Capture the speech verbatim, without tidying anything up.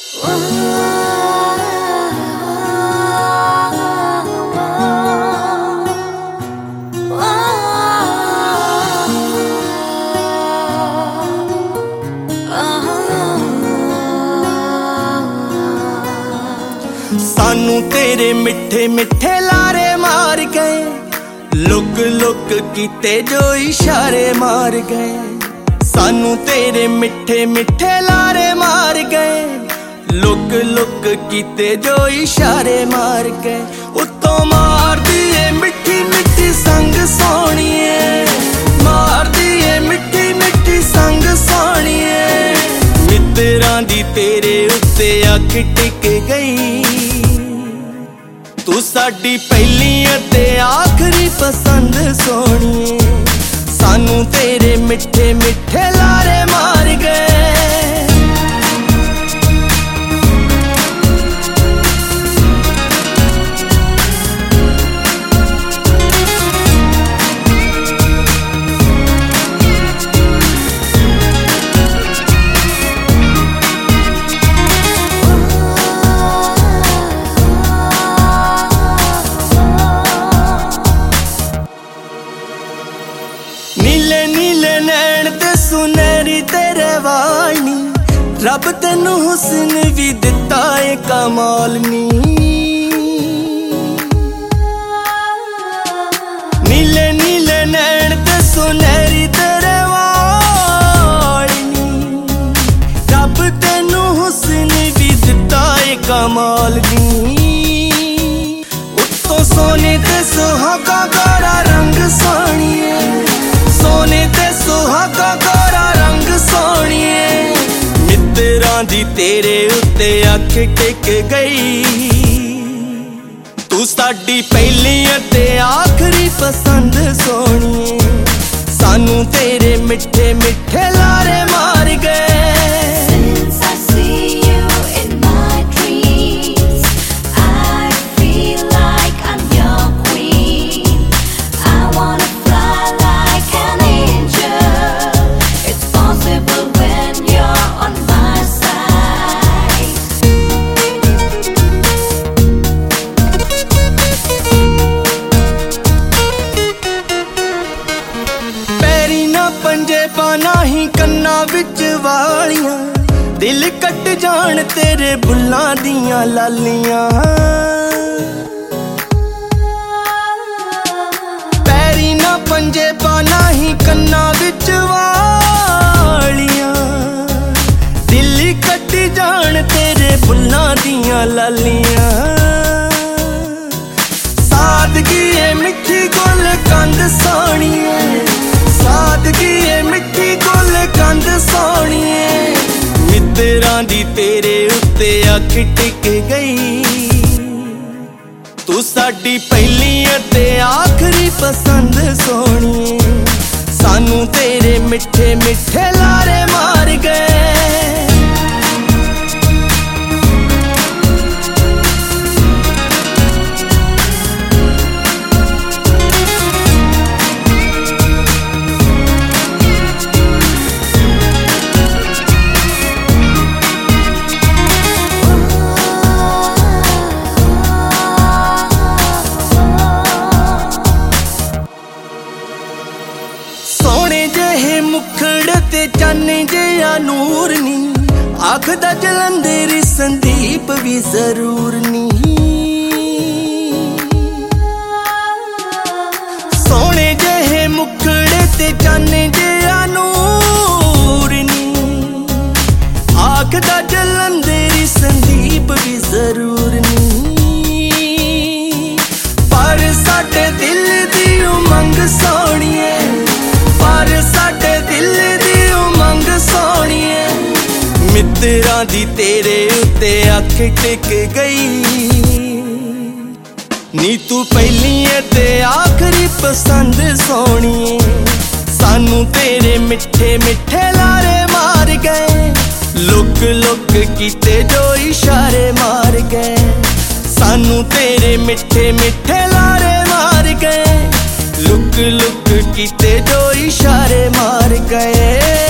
सानू तेरे मिठे मिठे लारे मार गए, लुक लुक कीते जो इशारे मार गए। सानू तेरे मिठे मिठे लारे मार गए, लुक लुक कीते जो इशारे मार गए। उत्तों मार दिए मिठी मिठी संग सोहणीए, मार दिए मिठी मिठी संग सोहणीए। मित्रां दी तेरे उत्ते अख टिक गई, तू साडी पहली ते आखरी पसंद सोहणीए। सानू तेरे मिठे मिठे लारे मार गए। नीले नीले नैन ते सुनहरी तेरे वाल नी, रब तेनू हुस्न भी दिता है कमाल नी। नीले नीले नैन ते सुनहरी तेरे वाल नी, रब तेनू हुस्न भी दिता है कमाल नी। उत्तों सोने ते सुहागा गोरा रंग सोहणीए, सोने ते सुहागा गोरा रंग सोहणीए। मित्रां दी तेरे उत्ते अख टिक गई, तू साडी पहली ते आखरी पसंद सोहणीए। सानू तेरे मिठे मिठे लारे मार गए। पंजे पाना ही कन्ना विच वालियां, दिल कट जान तेरे बुल्लां दियां लालियां। पैरी ना पंजे पाना ही कन्ना विच वालियां, दिल कट जान तेरे बुल्लां दियां लालियां। सादगी है मिठी गुल कंद सोहणीए, सादगी है मिठी गुल कंद सोहणीए। मित्रां दी तेरे उत्ते अख टिक गई, तू साडी पहली ते आखरी पसंद सोहणीए। सानू तेरे मिठे मिठे लारे मार गए। मुखड़ ते चन्न जिहा नूर नी, आखदा जलंधरी संदीप भी जरूर नी। सोने जेहे मुखड़ ते चन्न जिहा नूर नी, आखदा जलंधरी संदीप भी जरूर नी। पर साडे दिल दी उमंग सोहणीए, पर साडे दिल दी उमंग सोहणीए। मित्रां दी तेरे उत्ते अख टिक गई, नी तू पहली ते आखरी पसंद सोहणीए। सानू तेरे मिठे मिठे लारे मार गए, लुक लुक कीते जो इशारे मार गए। सानू तेरे मिठे मिठे लारे मार गए, लुक लुक कीते जो इशारे मार गए।